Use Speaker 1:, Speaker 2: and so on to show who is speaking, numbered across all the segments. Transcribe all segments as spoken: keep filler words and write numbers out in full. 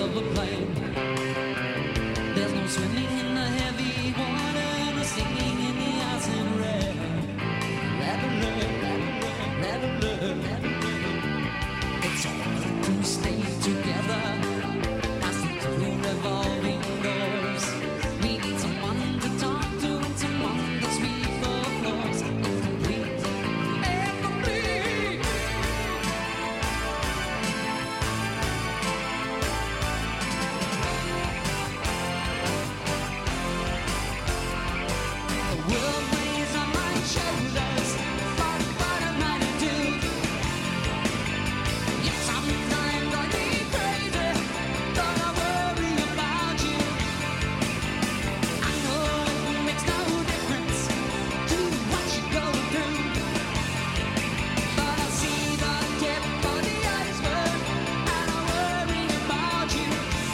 Speaker 1: of a plane. There's no swimming in the heavy water, no singing in the ice and red. Rattle, rattle, rattle, it's all to stay together. Passing through revolving doors. We need someone to talk to and someone to sweep the floors. Incomplete, incomplete. The world weighs on my shoulders. What, what am I to do? Yes, sometimes I be crazy, but I worry about you. I know it makes no difference to what you go through, but I see the tip of the iceberg and I worry about you.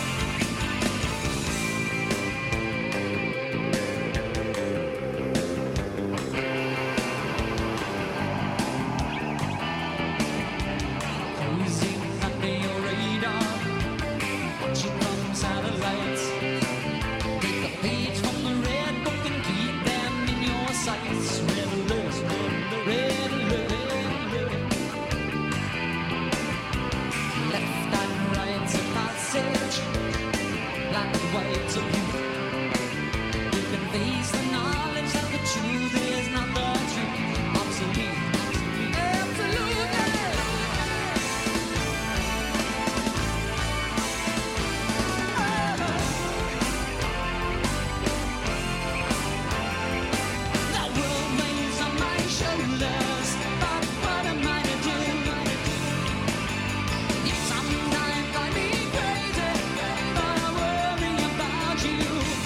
Speaker 1: Cruising under your radar, watching from satellites. Take a page from the red book and keep them in your sights. Red alert, red alert, red alert. Left and right's a passage, black and white's a view. You can face the knowledge that the truth is not the truth. Obsolete, absolutely. The world weighs on my shoulders, but what am I to do? Yes, sometimes I be crazy, but I worry about you.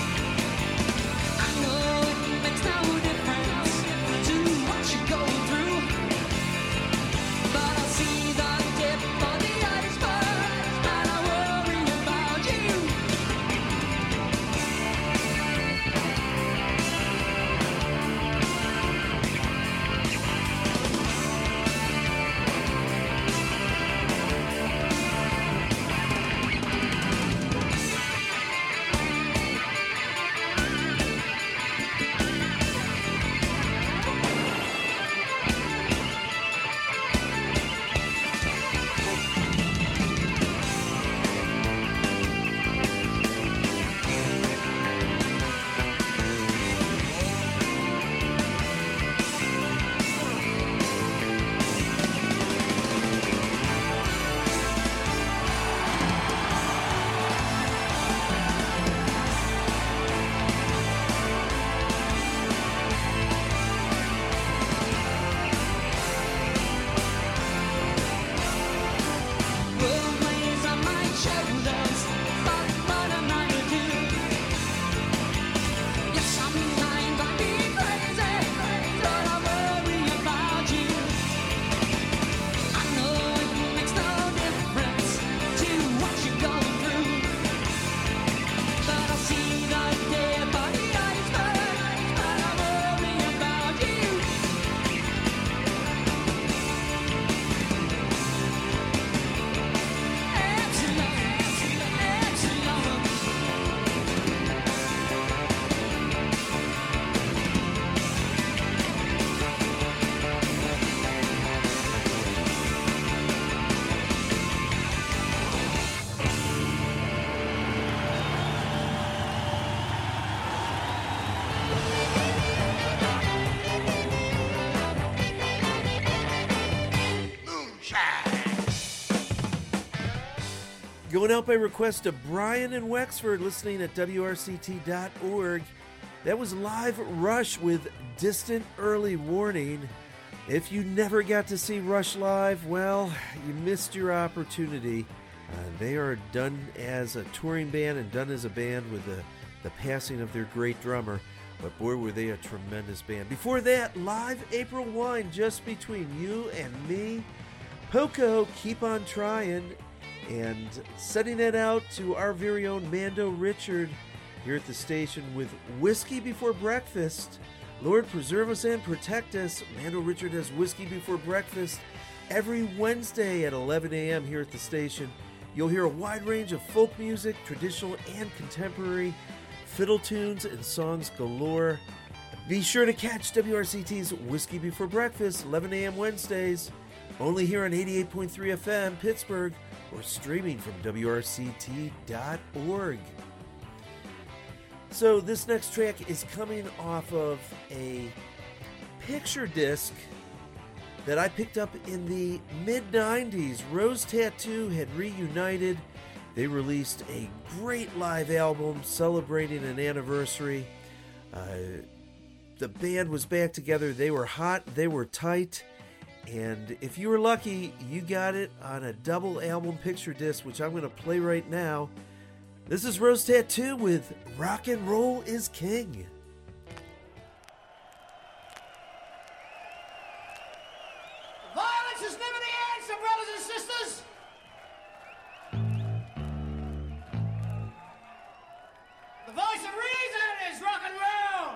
Speaker 1: I know it makes no difference to what you go through, but I see the tip of the iceberg and I worry about you. World weighs on my shoulders, but what am I to do? Yes, sometimes I be crazy, but I worry about you. I know it makes no difference to what you go through, but I see the tip of the iceberg and I worry about you.
Speaker 2: Going out by request of Brian in Wexford, listening at W R C T dot org. That was Live Rush with Distant Early Warning. If you never got to see Rush live, well, you missed your opportunity. Uh, they are done as a touring band and done as a band with the, the passing of their great drummer. But boy, were they a tremendous band. Before that, live April Wine, Just Between You and Me. Poco, Keep on Trying. And setting it out to our very own Mando Richard here at the station with Whiskey Before Breakfast. Lord preserve us and protect us. Mando Richard has Whiskey Before Breakfast every Wednesday at eleven a.m. here at the station. You'll hear a wide range of folk music, traditional and contemporary, fiddle tunes, and songs galore. Be sure to catch W R C T's Whiskey Before Breakfast, eleven a.m. Wednesdays, only here on eighty-eight point three F M, Pittsburgh, or streaming from W R C T dot org. So this next track is coming off of a picture disc that I picked up in the mid nineties. Rose Tattoo had reunited. They released a great live album celebrating an anniversary. Uh, the band was back together. They were hot. They were tight. And if you were lucky, you got it on a double album picture disc, which I'm going to play right now. This is Rose Tattoo with Rock and Roll is King.
Speaker 3: Violence is never the answer, brothers and sisters. The voice of reason is rock and roll.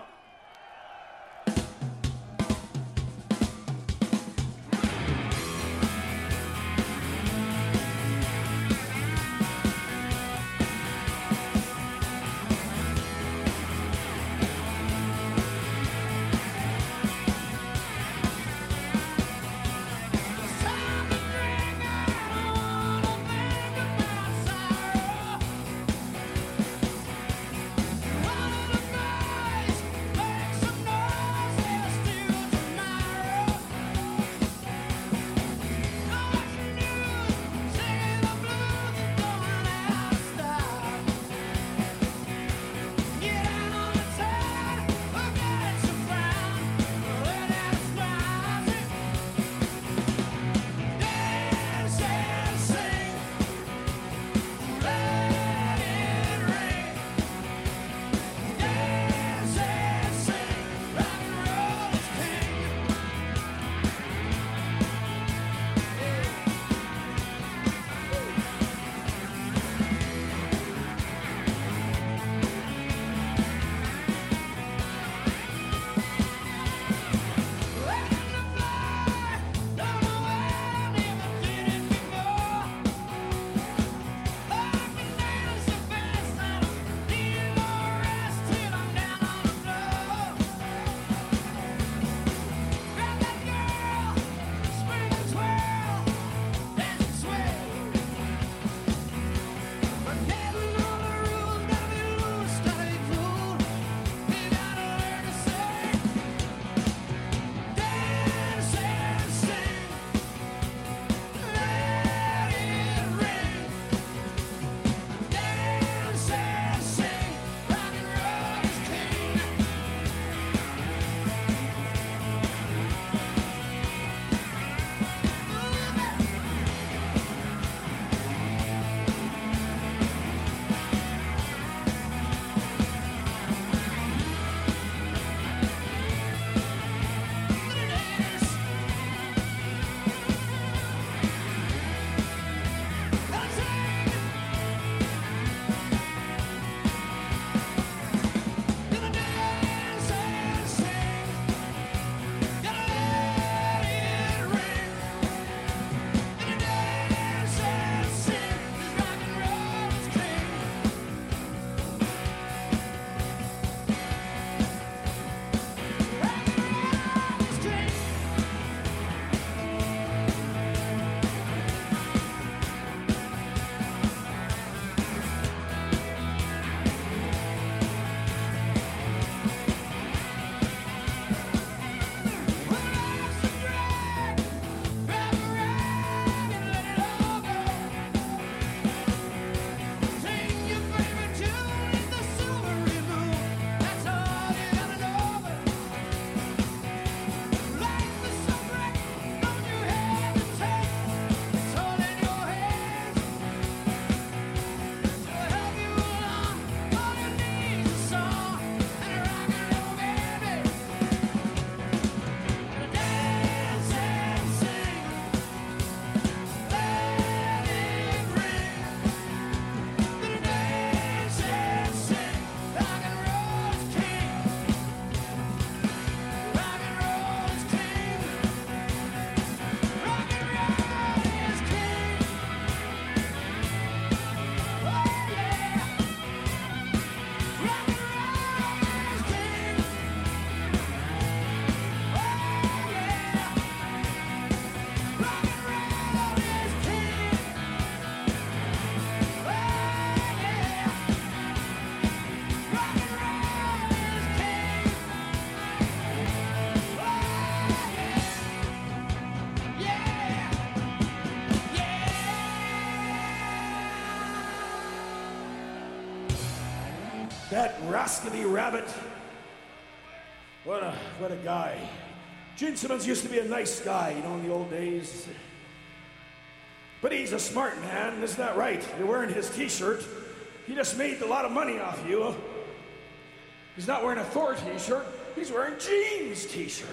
Speaker 4: That rascally rabbit. What a, what a guy. Gene Simmons used to be a nice guy, you know, in the old days. But he's a smart man, isn't that right? You're wearing his t-shirt. He just made a lot of money off you. He's not wearing a Thor t-shirt. He's wearing Gene's t-shirt.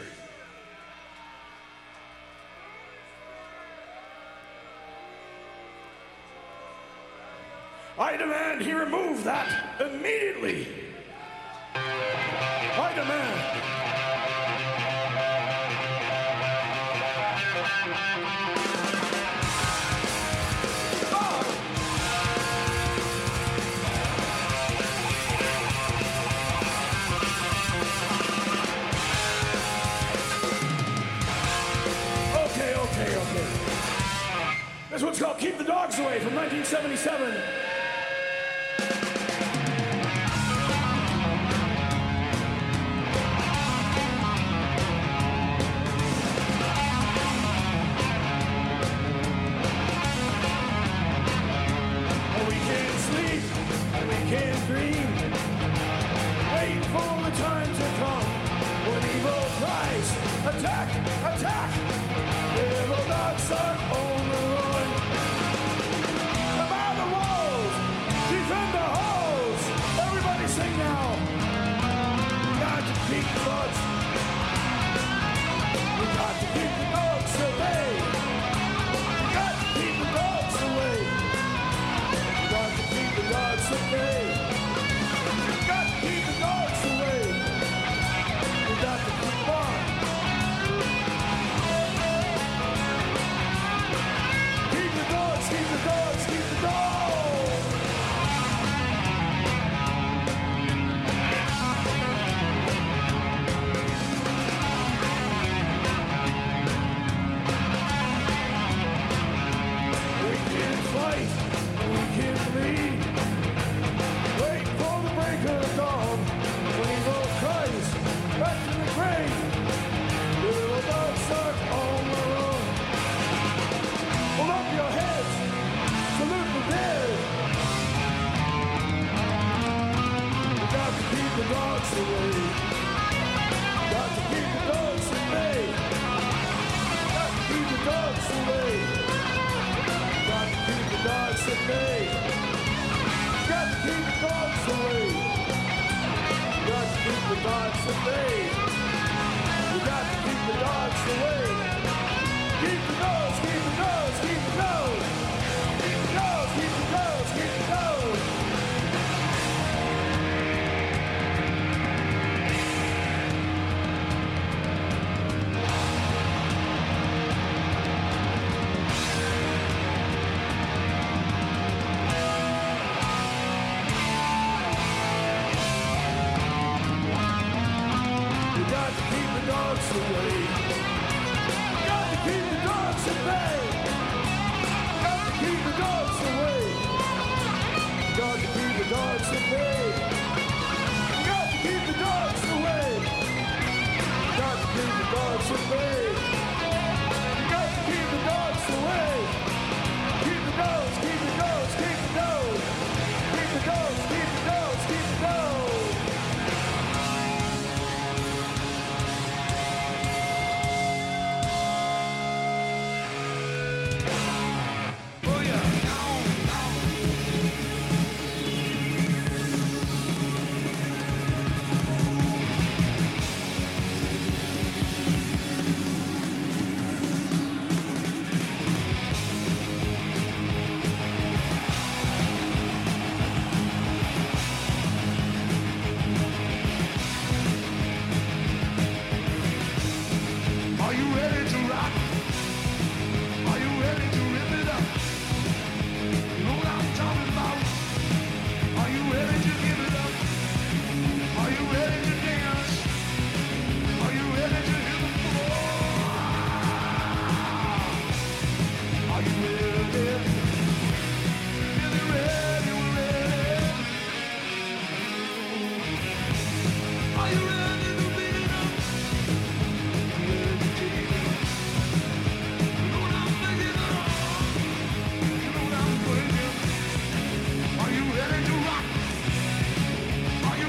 Speaker 4: I demand he remove that immediately. I demand. Okay, okay, okay. This one's called Keep the Dogs Away from nineteen seventy-seven. Attack! Attack! Little dogs are on the run. Come out the walls! Defend the halls! Everybody sing now! We got to keep the dogs. We got to keep the dogs away. We got to keep the dogs away. We got to keep the dogs away. We got to keep the dogs away. We got to keep them on. Keep the dogs, keep the dogs! We can't fight, we can't bleed. Wait for the break of dawn. When evil cries, back to the grave. Little dogs are on the run. Hold up your heads. Salute the dead. We got to keep the dogs away. We got to keep the dogs away. We got to keep the dogs away. We got to keep the dogs away. We got to keep the dogs away. We got to keep the dogs away. We got to keep the dogs away. Keep the dogs, keep the dogs, keep the dogs. Keep the dogs, keep the dogs, keep the dogs. You got to keep the dogs away. You got to keep the dogs at bay. Keep the dogs away. Got to keep the dogs away. Got to keep the dogs away. Got to keep the dogs away. Got to keep the dogs away. Keep the dogs, keep the dogs, keep the dogs. Keep the dogs, keep the dogs, keep the dogs. Are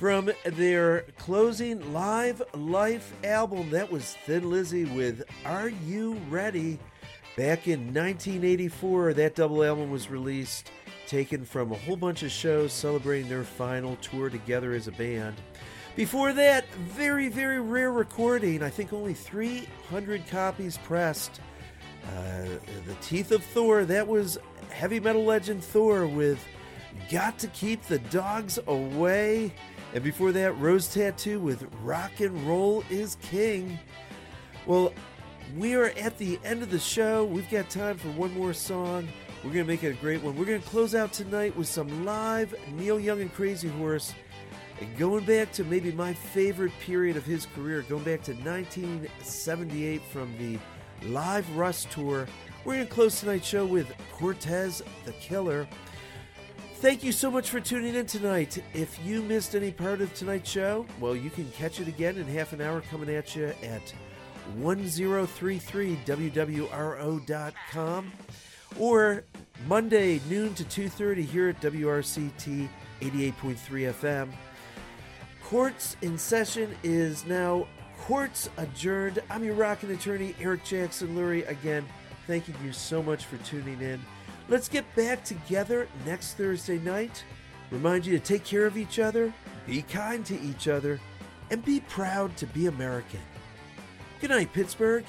Speaker 2: From their closing Live Life album, that was Thin Lizzy with Are You Ready? Back in nineteen eighty-four, that double album was released, taken from a whole bunch of shows celebrating their final tour together as a band. Before that, very, very rare recording, I think only three hundred copies pressed. Uh, the Teeth of Thor, that was heavy metal legend Thor with Got to Keep the Dogs Away. And before that, Rose Tattoo with Rock and Roll is King. Well, we are at the end of the show. We've got time for one more song. We're going to make it a great one. We're going to close out tonight with some live Neil Young and Crazy Horse. And going back to maybe my favorite period of his career, going back to nineteen seventy-eight from the Live Rush tour. We're going to close tonight's show with Cortez the Killer. Thank you so much for tuning in tonight. If you missed any part of tonight's show, well, you can catch it again in half an hour coming at you at ten thirty-three W W R O dot com or Monday noon to two thirty here at W R C T eighty-eight point three F M. Courts in Session is now Courts Adjourned. I'm your rockin' attorney, Eric Jackson Lurie. Again, thanking you so much for tuning in. Let's get back together next Thursday night. Remind you to take care of each other, be kind to each other, and be proud to be American. Good night, Pittsburgh.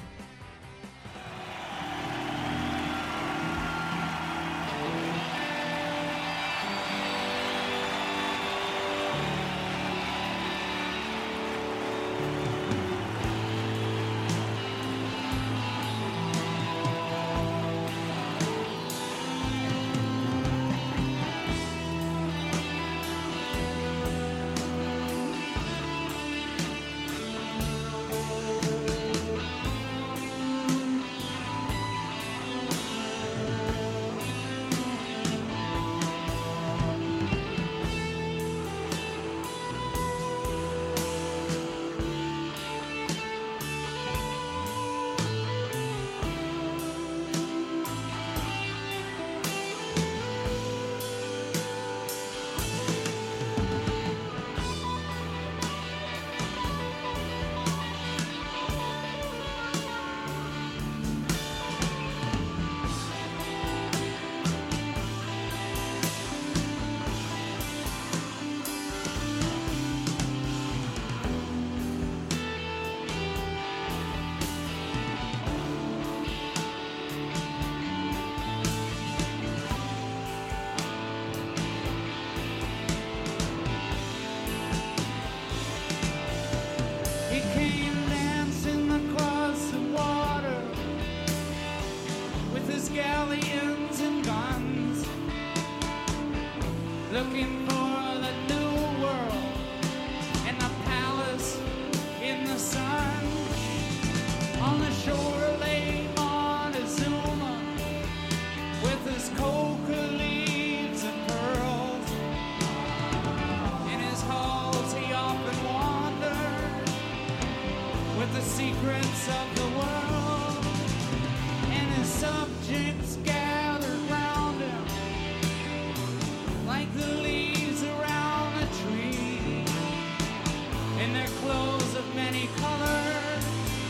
Speaker 1: Looking for the new world and a palace in the sun. On the shore lay Montezuma with his coca leaves and pearls. In his halls he often wandered with the secrets of the world, and his subjects gathered round him like the leaves around a tree, in their clothes of many colors,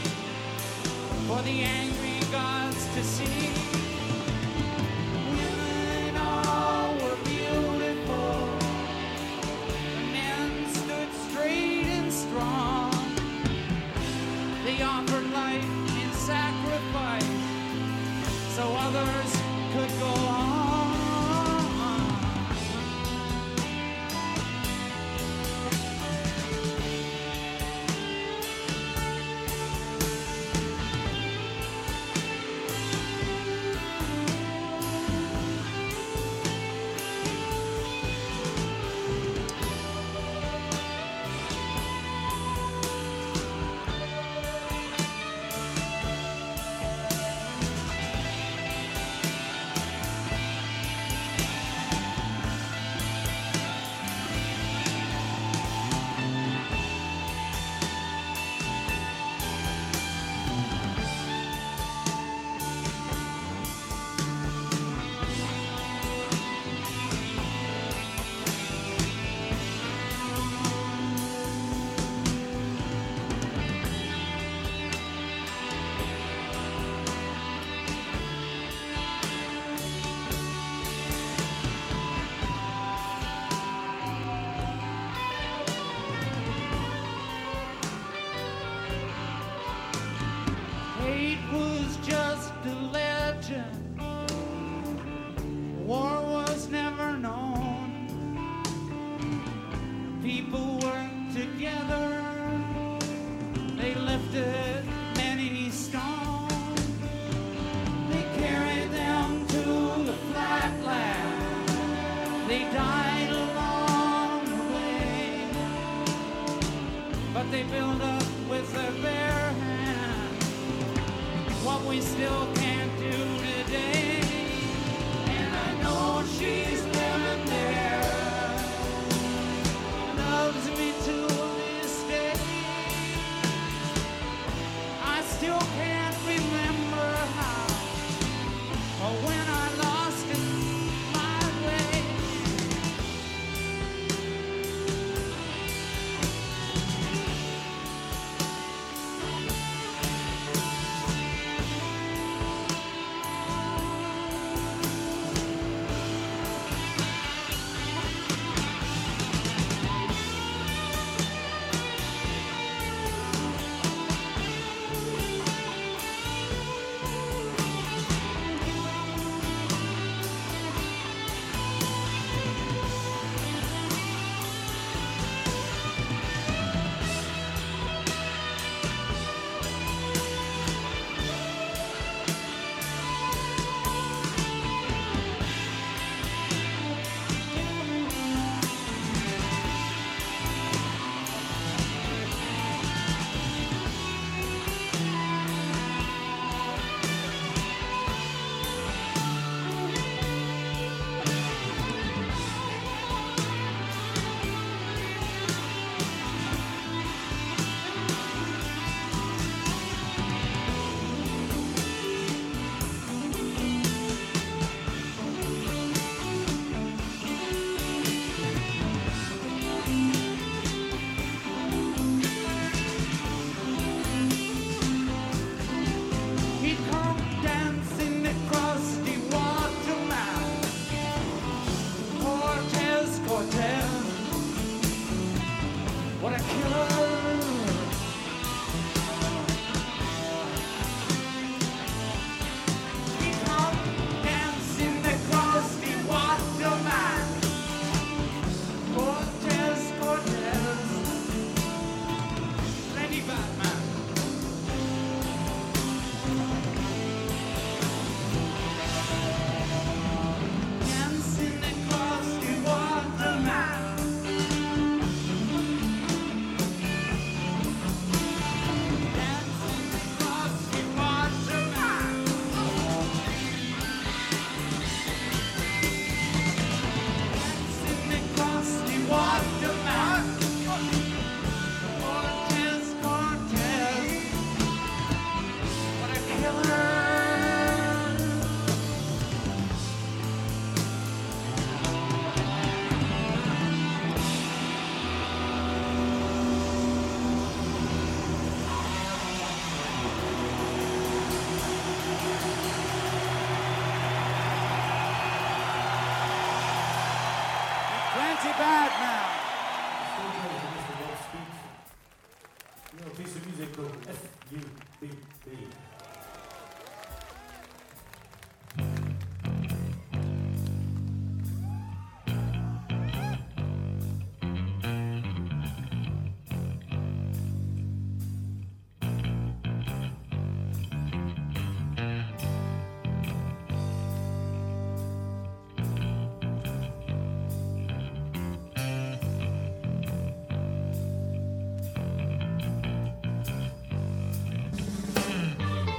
Speaker 1: for the angry gods to see. Women all were beautiful, the men stood straight and strong. They offered life in sacrifice so others could go on.
Speaker 5: was just a legend. War was never known. People worked together. They lifted many stones. They carried them to the flatland. They died along the way. But they built up with their bare hands what we still can't do today. And I know she's living there. Loves me to this day. I still can't remember how or when I lost it my way. He come dancing across the water mound. Cortez, Cortez, what a killer. He come dancing across the water mound. Cortez, Cortez, Lady Batman. Dancing across the water mound. Dancing across the water mound. Dancing across the water mound. Cortez, Cortez, what a killer. Plenty bad now.
Speaker 4: Une piece of music called F U B B.
Speaker 1: Thank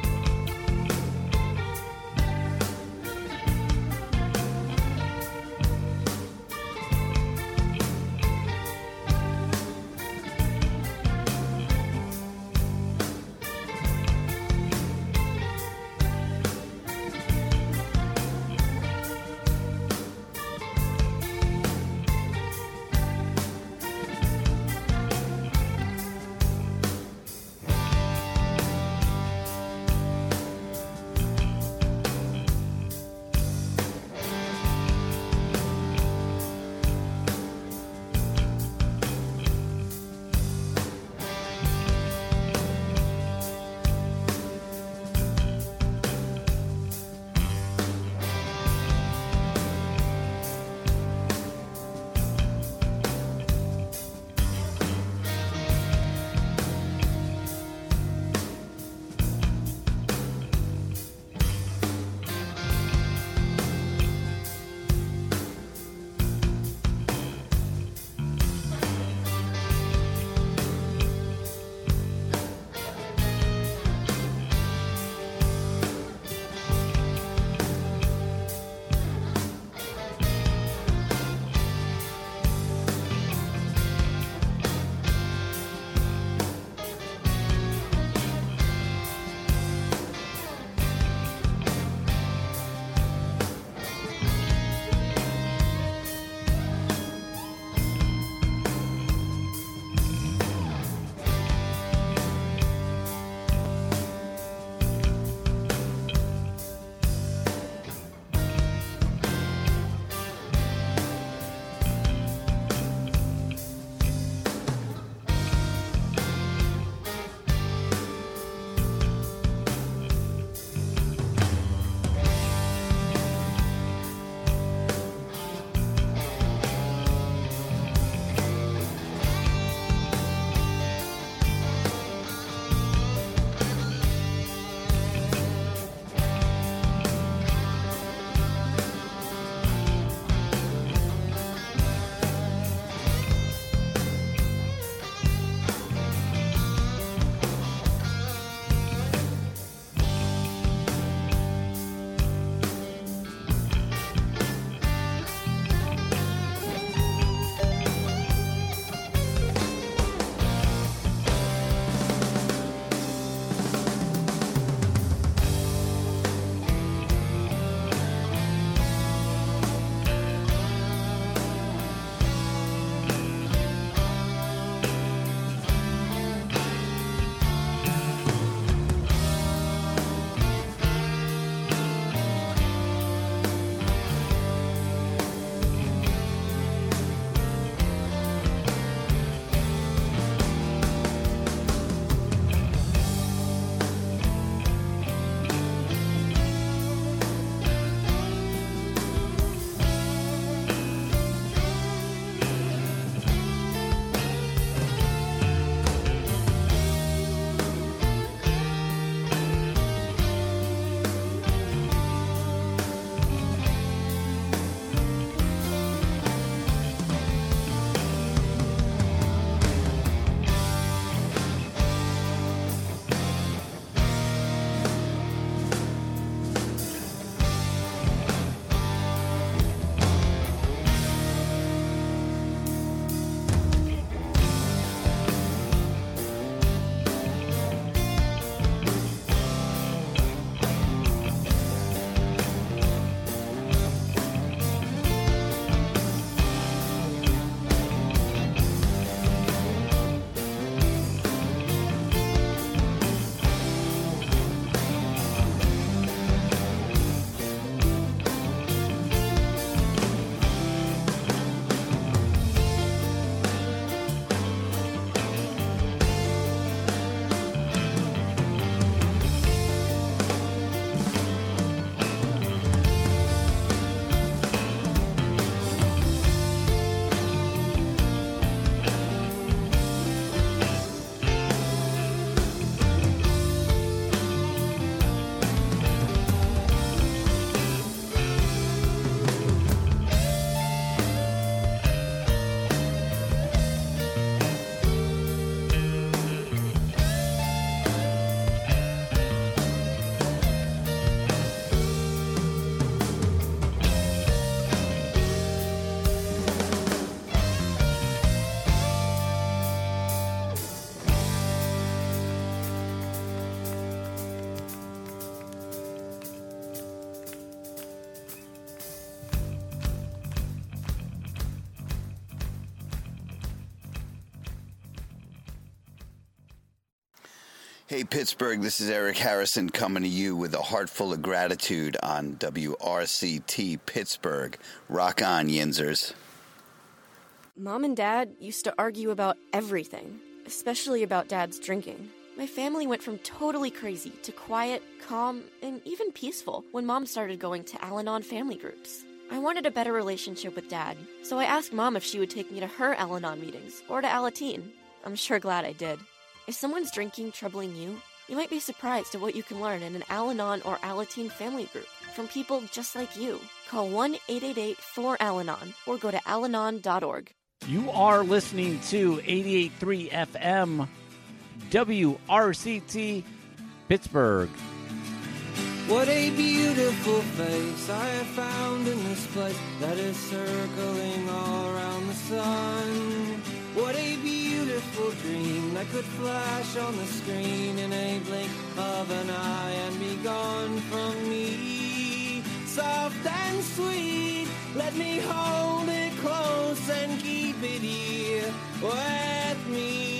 Speaker 6: Hey, Pittsburgh, this is Eric Harrison coming to you with a heart full of gratitude on W R C T Pittsburgh. Rock on, Yinzers.
Speaker 7: Mom and Dad used to argue about everything, especially about Dad's drinking. My family went from totally crazy to quiet, calm, and even peaceful when Mom started going to Al-Anon family groups. I wanted a better relationship with Dad, so I asked Mom if she would take me to her Al-Anon meetings or to Alateen. I'm sure glad I did. If someone's drinking troubling you, you might be surprised at what you can learn in an Al-Anon or Alateen family group from people just like you. Call one eight eight eight four Al Anon or go to al anon dot org.
Speaker 8: You are listening to eighty-eight point three F M W R C T Pittsburgh.
Speaker 9: What a beautiful face I have found in this place that is circling all around the sun. What a beautiful dream that could flash on the screen in a blink of an eye and be gone from me. Soft and sweet, let me hold it close and keep it here with me.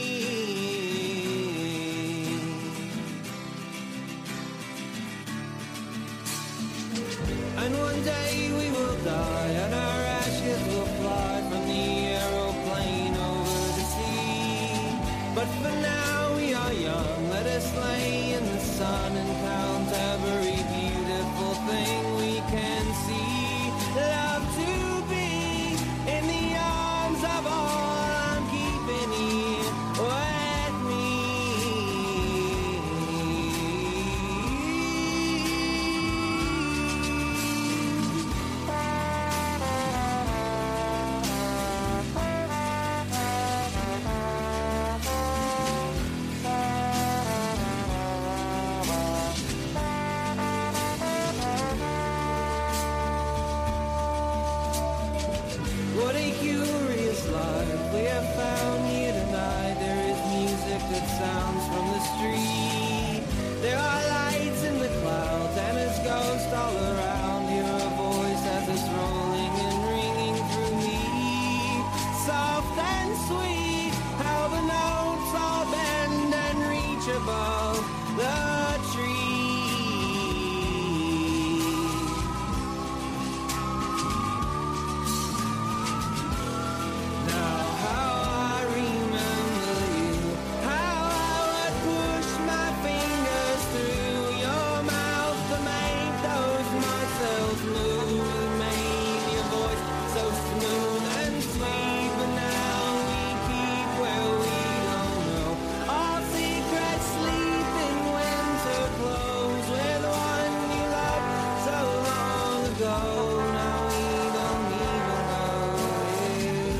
Speaker 9: And one day we will die and our ashes will fly from the aeroplane over the sea. But for now we are young, let us lay in the sun and count every beautiful thing we can see. Love to be in the arms of all I'm keeping here with me. What a curious life we have found here tonight. There is music that sounds from the street. There are lights in the clouds and it's ghosts all around. Hear a voice as it's rolling and ringing through me. Soft and sweet, how the notes all bend and reach above the tree. Now how I remember you, how I would push my fingers through your mouth to make those muscles move. You made your voice so smooth and sweet, but now we keep where we don't know. All secrets sleep in winter clothes with one you loved so long ago. Now we don't even know it.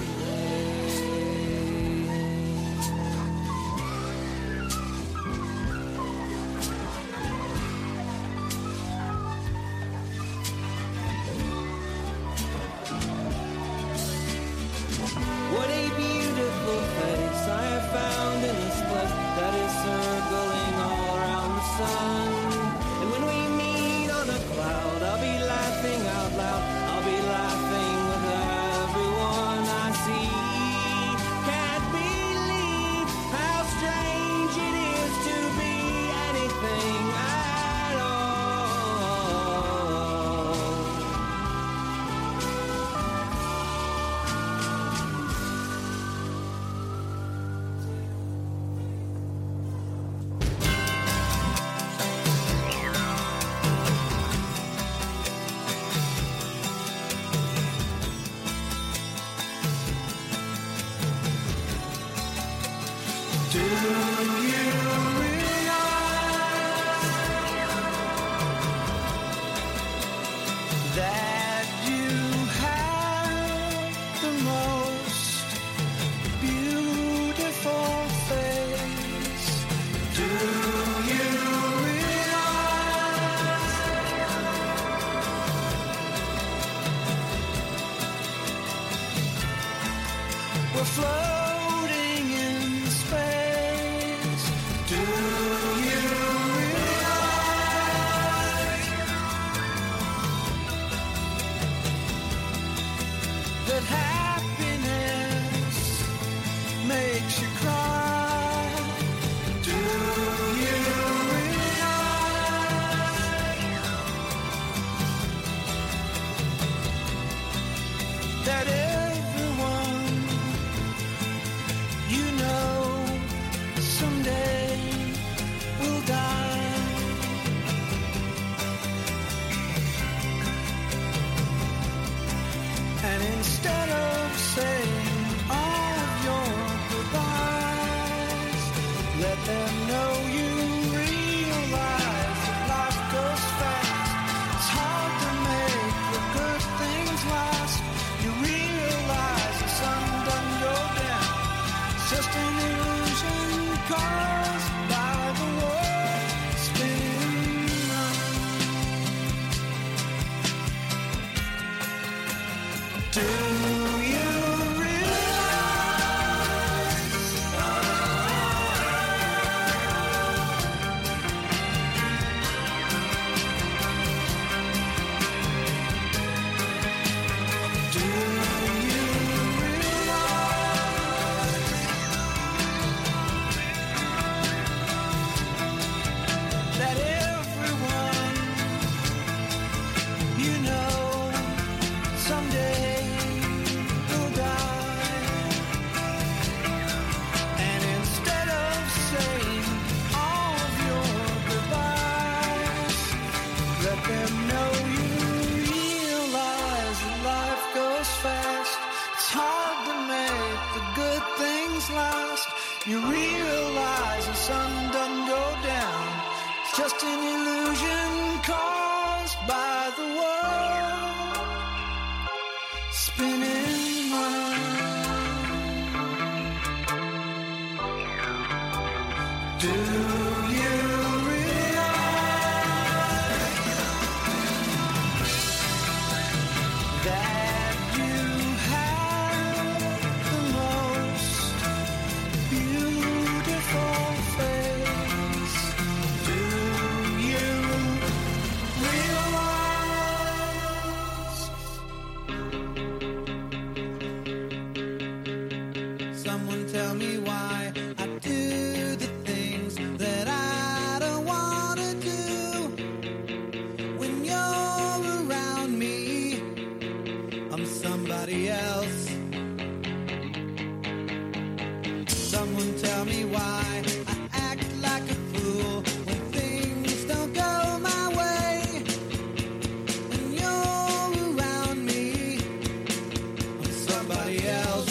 Speaker 9: What a beautiful face I have found in this place that is circling all around the sun. And when we meet on a cloud, I'll be laughing out loud. I'll be laughing with everyone I see. Can't believe how strange it is to be anything at all. Do you realize that you have the most beautiful face? Do you realize we're floating in space? someday we'll die. And instead of saying all of your goodbyes, let them know you realize that life goes fast. It's hard to make the good things last. You realize the sun doesn't go down. It's just an illusion caused by the world spinning round. Do you that everyone you know someday will die? And instead of saying all of your goodbyes, let them know you realize that life goes fast. It's hard to make the good things last. You realize the sun doesn't go down. It's just an illusion caused by the world spinning round. Do you realize that you have the most beautiful face? Do you realize? Someone tell me why I do the things that I don't want to do. When you're around me, I'm somebody else. Someone tell me why I act like a fool when things don't go my way. When you're around me, I'm somebody else.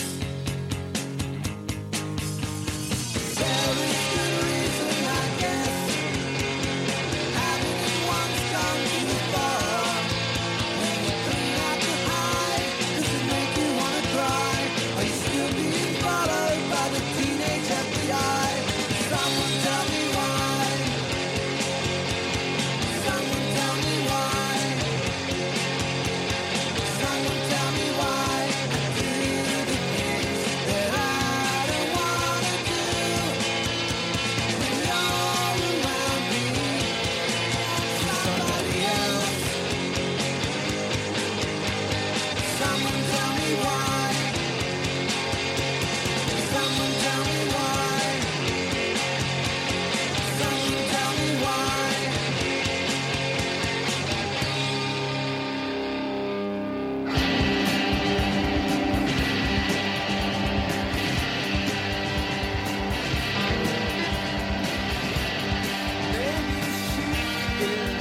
Speaker 9: There is good reason, I guess. Having it once gone too far. When you clean out the hide, does it make you wanna cry? Are you still being followed by the teenage F B I? Someone tell me why. Someone tell me why. Someone tell me why I do the things that I don't wanna do. When you're around me, somebody else. Someone tell me why. Someone tell me why. Someone tell me why. Maybe she is.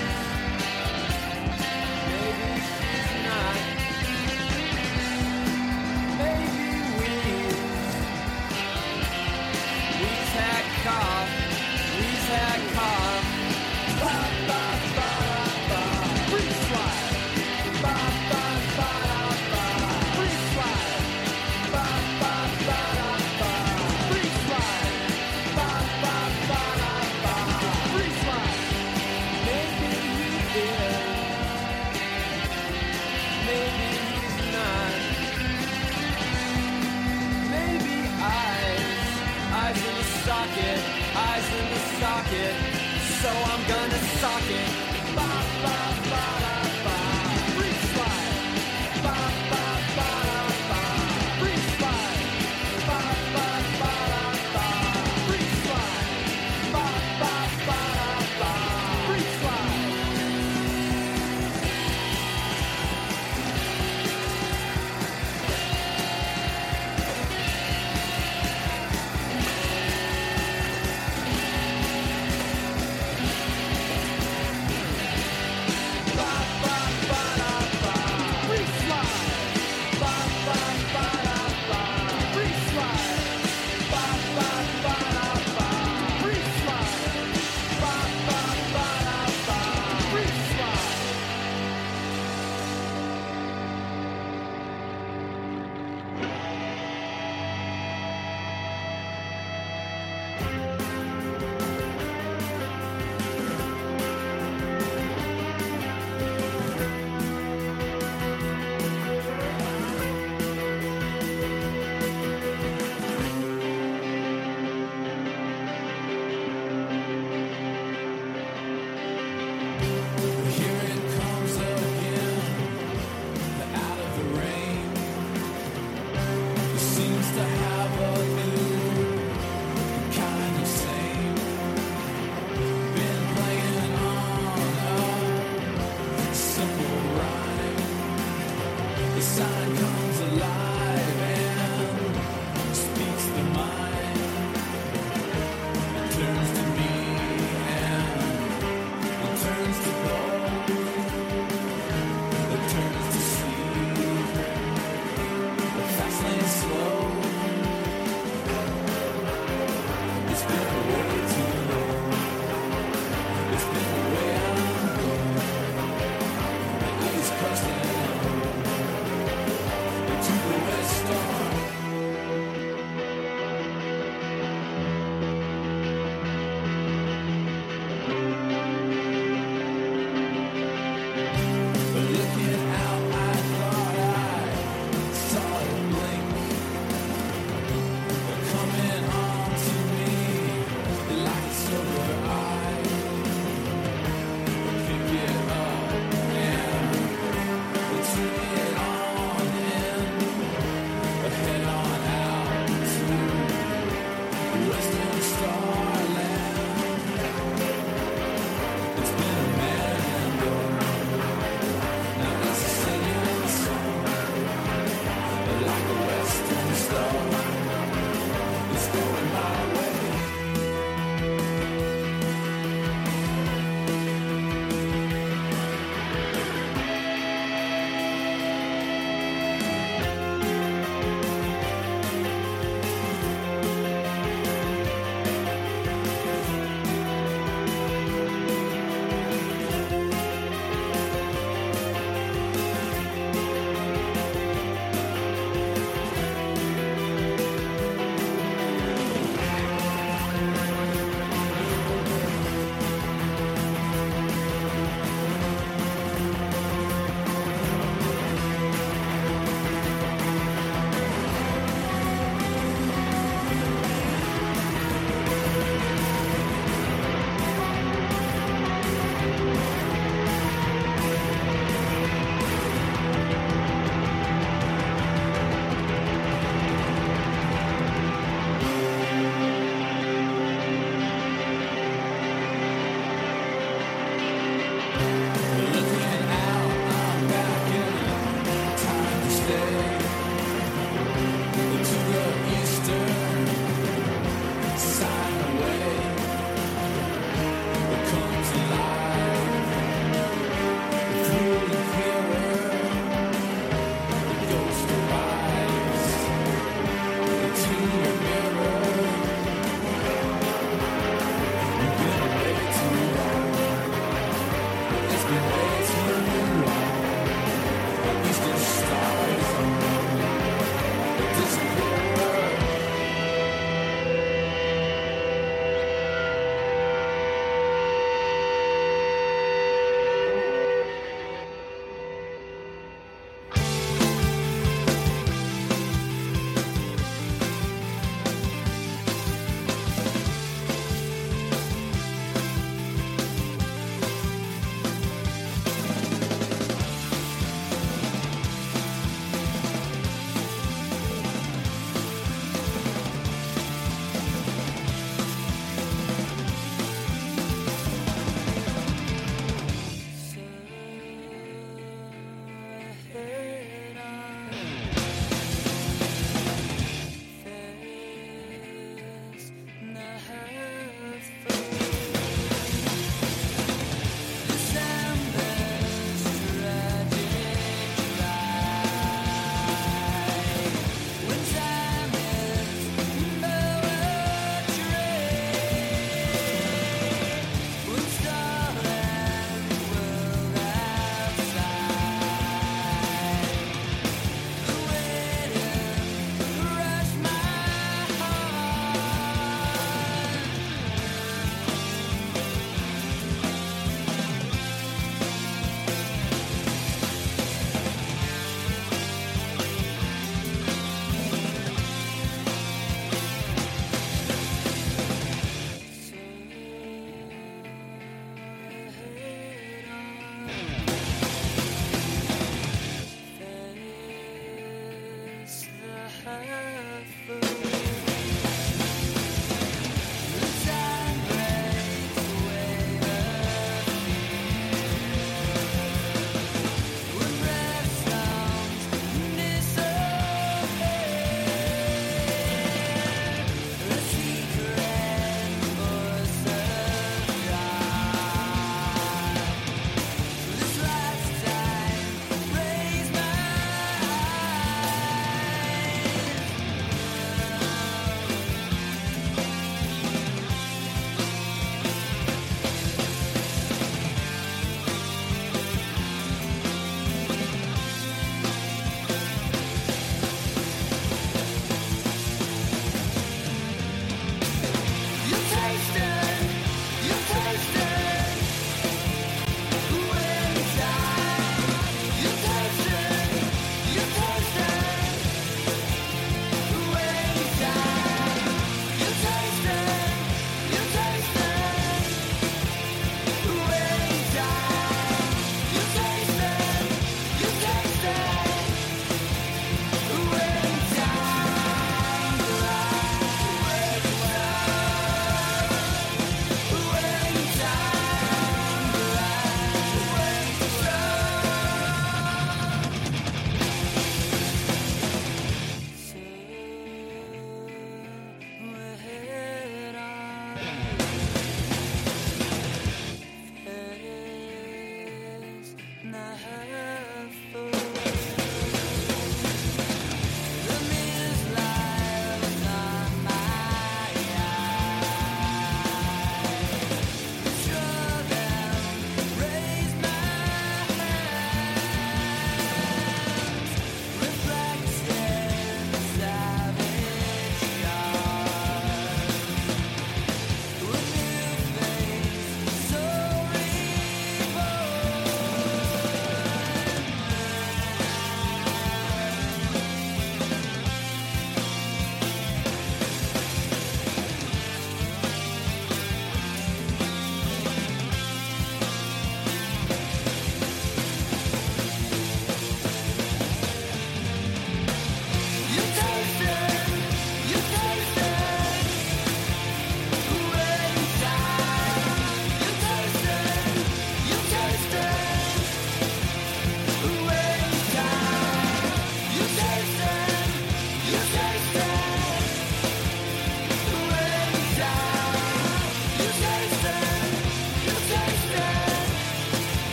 Speaker 9: Maybe she's not. Maybe we we've had cough. We've had cough. Ba ba ba ba. Freeze slide. Ba ba ba ba. Freeze slide. Ba ba ba ba. Freeze slide. Ba ba ba ba. Freeze slide. Maybe he is. Maybe he's not. Maybe eyes, eyes in the socket, eyes in the socket. So I'm gonna sock it. Ba ba ba da ba. Freeze slide. Ba ba ba da ba. Freeze slide. Ba ba ba da ba. Freeze slide. Ba ba ba da ba. Freeze slide.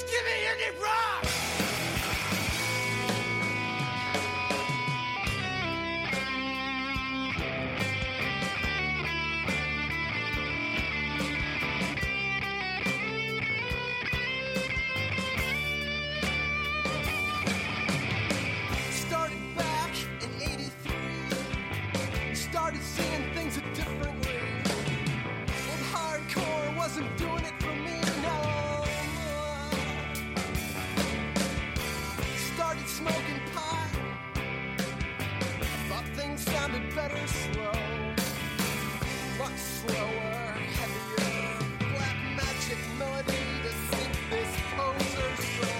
Speaker 9: Just give me indie rock! Started back in eighty-three. Started seeing things a different way. Old hardcore wasn't doing it for me, no. Started smoking pot. Thought things sounded better slow. Much slower, heavier. Black magic melody to sink this poser's soul.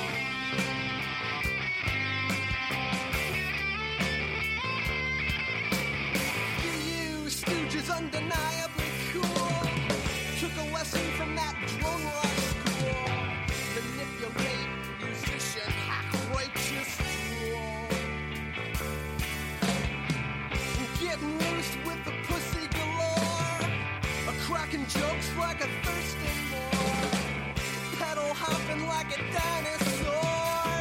Speaker 9: You stooges undeniably cool. Took a lesson from that drone rock school. Manipulate, musician, hack, righteous drool. Getting loose with the pussy galore. A cracking jokes like a thirsty more. Pedal hopping like a dinosaur.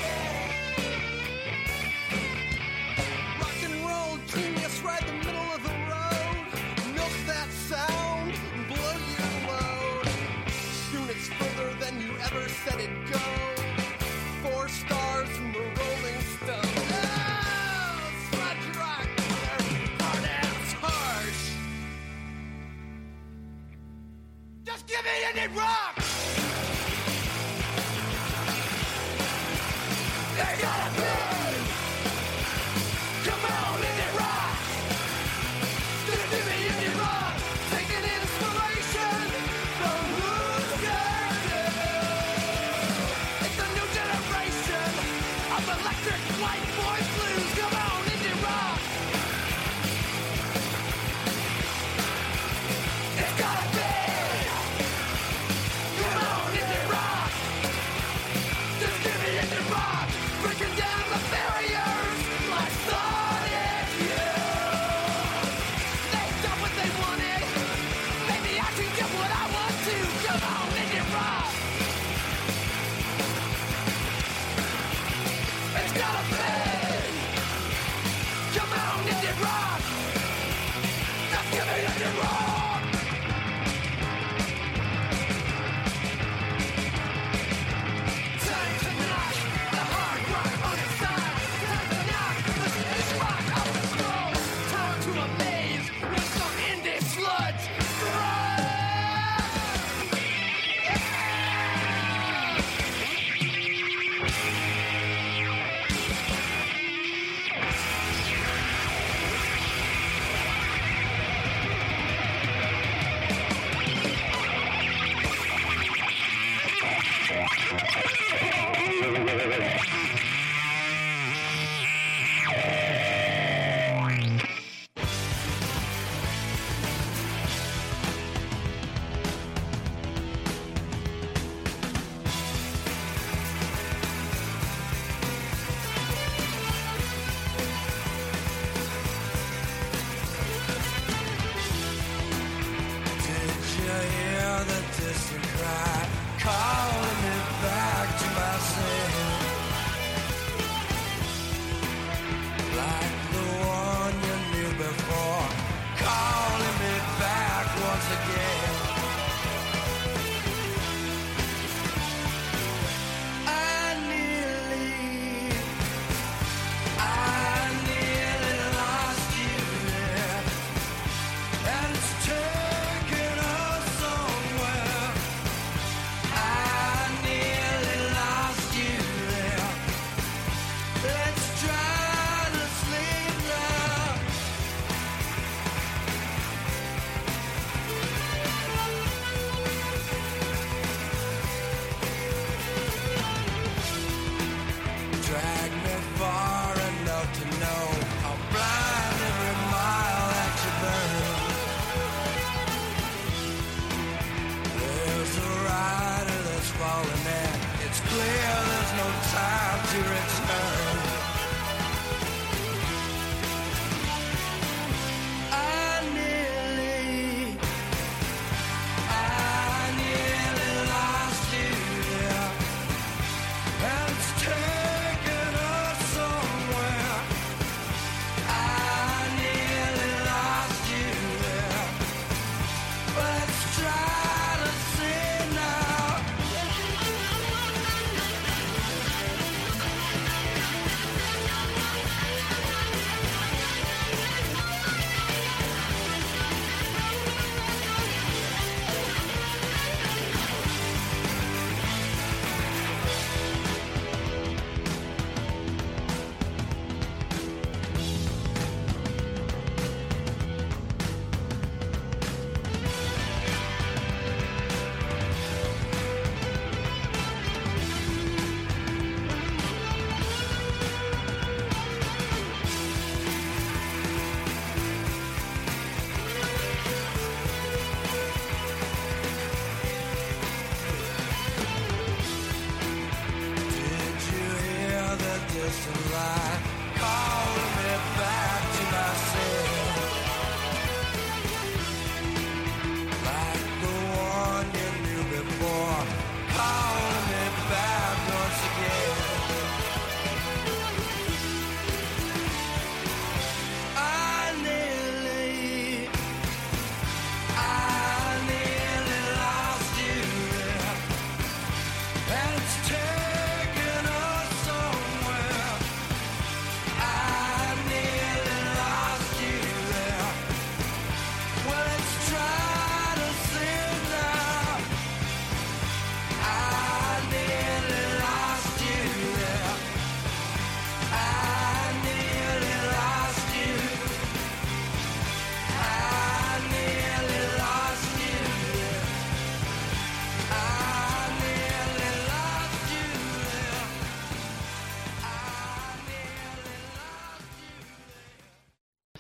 Speaker 9: Rock and roll genius right the middle of the road. Milk that sound and blow your load. Soon it's further than you ever said it'd go. Four stars from the Rolling Stones. Oh, sludge rock, hard ass harsh. Just give me indie rock! They gotta be! Come on, indie rock! Just give me indie rock! Taking inspiration from who's got It's a new generation of electric white boys blues. Come on, indie rock! It's gotta be! Come on, indie rock! Just give me indie rock! Breaking down the barriers like Sonic Youth. They got what they wanted. Maybe I can get what I want to. Come on, indie rock! It's gotta be! Come on, indie rock! Just give me indie rock! Time to knock the hard rock on its side. Time to knock the space rock off the throne. Time to amaze with some indie sludge. Did you hear the distant cry calling me back to myself? Like the one you knew before, calling me back once again. I nearly, I nearly lost you there. And it's taken us somewhere. I nearly lost you there. Let's try to sleep now.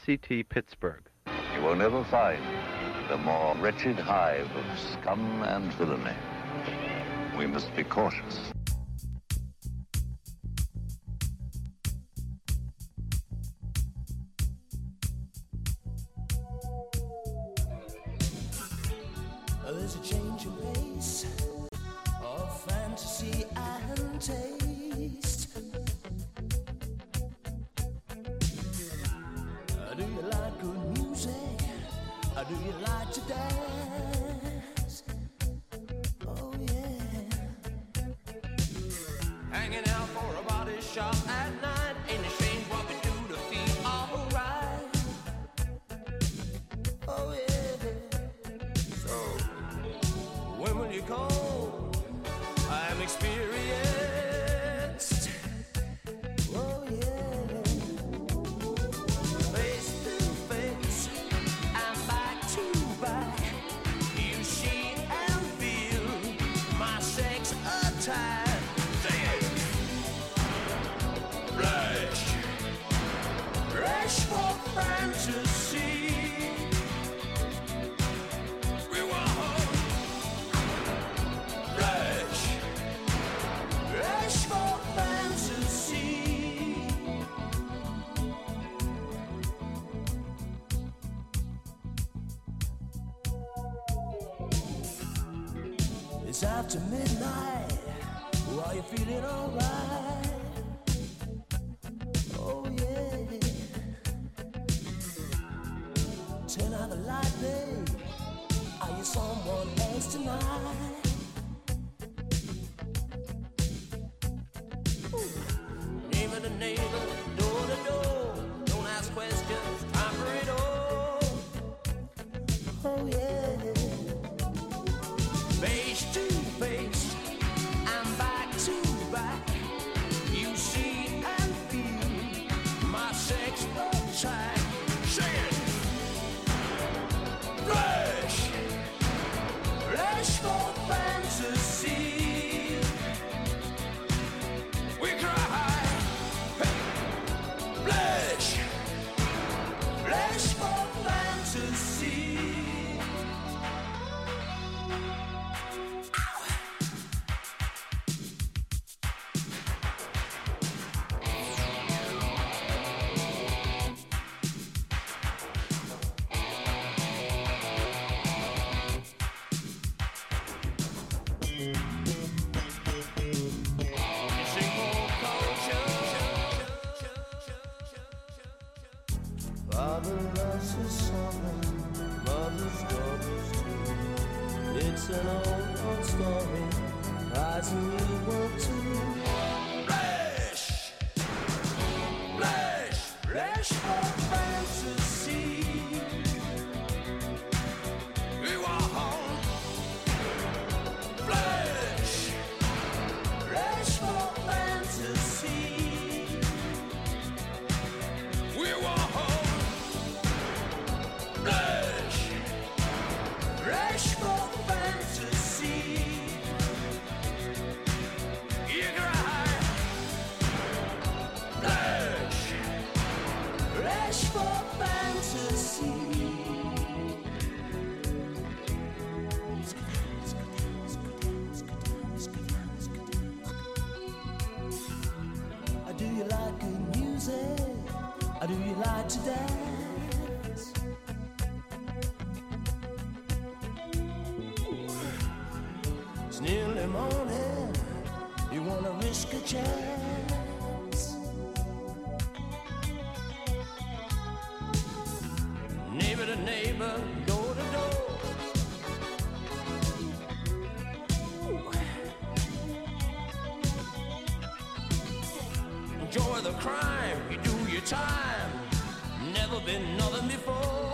Speaker 10: C T Pittsburgh.
Speaker 11: You will never find a more wretched hive of scum and villainy. We must be cautious.
Speaker 9: There's a change in pace of fantasy and taste. Uh, Do you like good music? Uh, Do you like to dance? Oh yeah. Hanging out for a body shop at night. Ain't it strange what we do to feel alright? Oh yeah. When will you come? I'm experienced. Oh yeah. Face to face and back to back. You see and feel my sex attack. Sing it. Rush. Rush for fantasy. We want Rush for fantasy. It's after midnight. Are you feeling alright? Oh yeah. Turn out the light, babe. Are you someone else tonight? Neighbor to neighbor, door to door. Don't ask questions, time for it all. Oh yeah. Face to face and back to back. You see and feel my sex attack. Sing it. Rush. Rush for fantasy. We cry. Blush, blush for fantasy. Father loves his son, mother's daughters too. It's an old, old story, prize a new one too. Rush, rush, rush for fantasy. We want home. Rush, rush for fantasy. We want home. Rush, rush for fantasy. You cry. Rush, rush for fantasy. Do you like good music? Do you like to dance? It's nearly morning. You wanna risk a chance? Neighbor to neighbor, door to door. Enjoy the crime, you do your time. Never been nothing before.